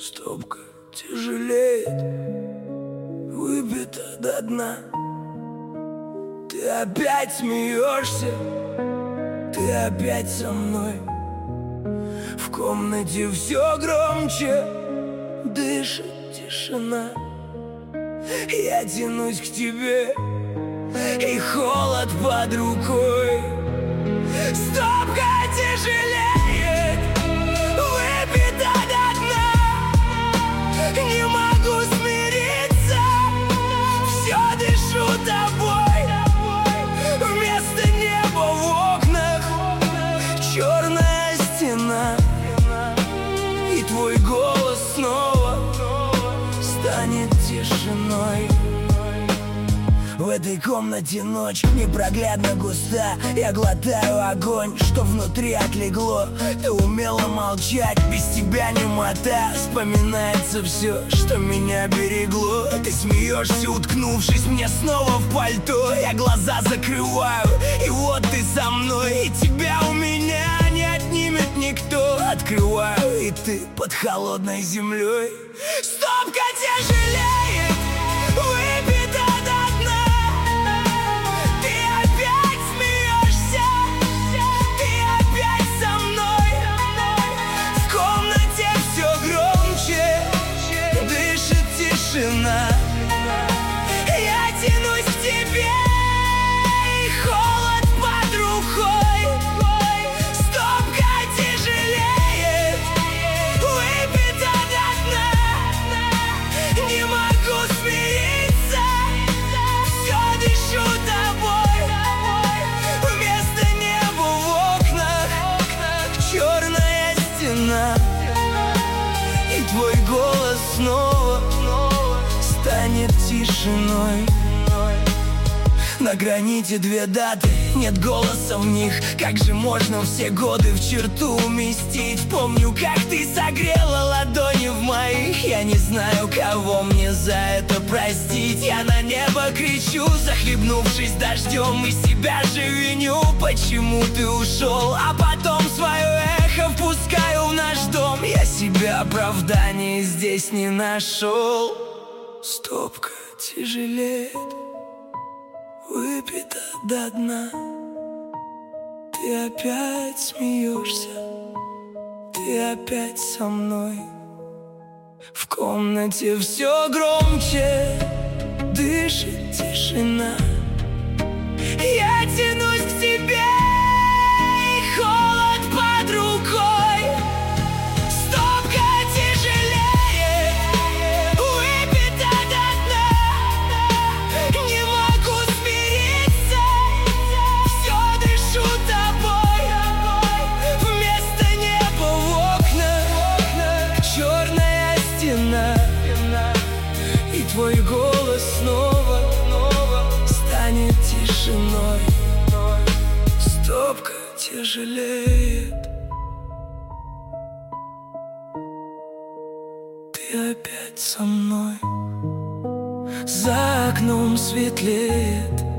Стопка тяжелеет, выпита до дна. Ты опять смеешься, ты опять со мной. В комнате все громче, дышит тишина. Я тянусь к тебе, и холод под рукой. Стопка тяжелеет, выпита до дна. Не могу смириться, все дышу тобой. Вместо неба в окнах черная стена. И твой голос снова станет тишиной. В этой комнате ночь непроглядно густа. Я глотаю огонь, что внутри отлегло. Ты умела молчать, без тебя немота. Вспоминается все, что меня берегло. Ты смеешься, уткнувшись мне снова в пальто. Я глаза закрываю, и вот ты со мной. И тебя у меня не отнимет никто. Открываю, и ты под холодной землей. Стопка тяжелеет, выпита до дна. Ты опять смеешься, ты опять со мной. В комнате все громче, дышит тишина. Я тянусь к тебе, и холод под рукой. Стопка тяжелеет, выпита до дна. Не могу смириться, все дышу тобой. Вместо неба в окнах черная стена. И твой голос снова станет тишиной. На граните две даты, нет голоса в них. Как же можно все годы в черту уместить? Помню, как ты согрела ладони в моих. Я не знаю, кого мне за это простить. Я на небо кричу, захлебнувшись дождем, и себя же виню, почему ты ушел. А потом свое эхо впускаю в наш дом. Я себе оправдания здесь не нашел. Стопка тяжелеет, выпита до дна. Ты опять смеешься, ты опять со мной. В комнате все громче, дышит тишина. Я тянусь к тебе, и холод под рукой. Стопка тяжелеет, выпита до дна. Не могу смириться, все дышу тобой. Вместо неба в окнах черная стена. И твой голос снова станет тишиной. Стопка тяжелеет, ты опять со мной. За окном светлеет,